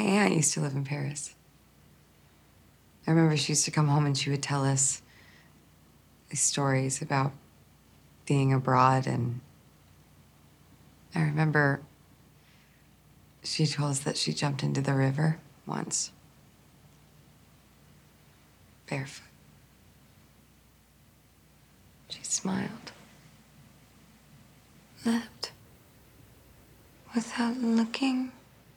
aunt used to live in Paris. I remember she used to come home and she would tell us these stories about being abroad, and I remember she told us that she jumped into the river once, barefoot. She smiled, leapt without looking,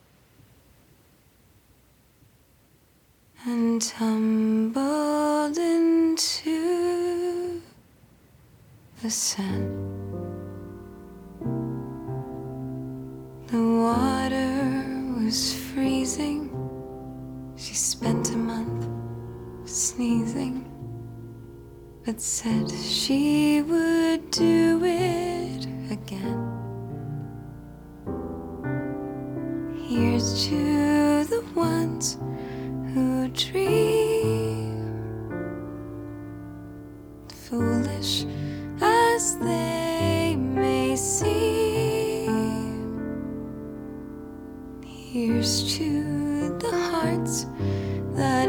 and tumbled into the sand. The water was freezing. She spent a month sneezing, but said she would do it again. Here's to the ones who dream, foolish as they may seem. Here's to the hearts that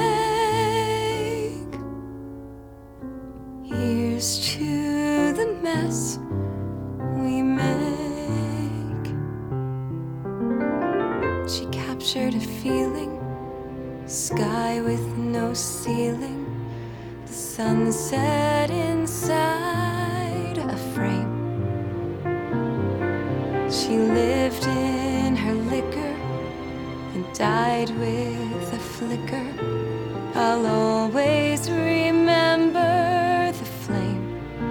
ache. Here's to the mess we make. She captured a feeling, sky with no ceiling, the sunset inside a frame. She lived in her liquor and died with a flicker. I'll always remember the flame.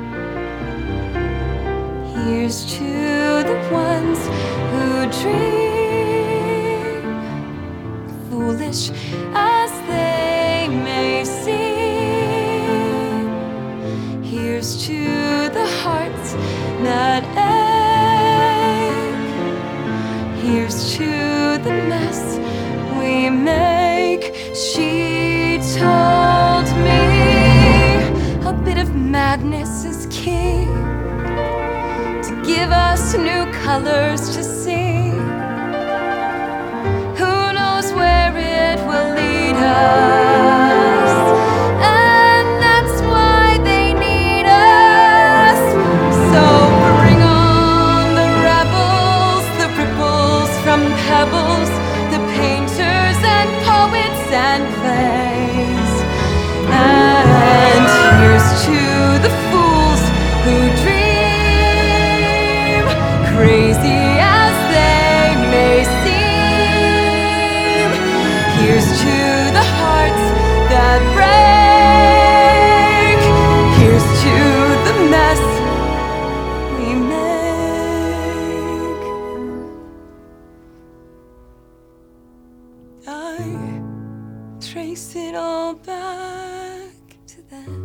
Here's to the ones who dream, foolish as they may seem. Here's to the hearts that ache. Here's to the mess we make. She told me a bit of madness is key, to give us new colors to see. Who knows where it will lead us? And that's why they need us. So bring on the rebels, the ripples from pebbles, the painters and poets and plays. And here's to the fools who dream, crazy as they may seem. Here's to the hearts that break. Here's to the mess we make. I trace it all back to then.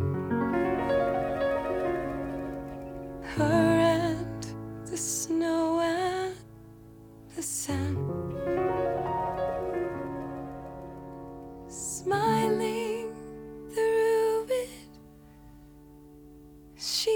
Her and the snow and the sand, smiling through it. She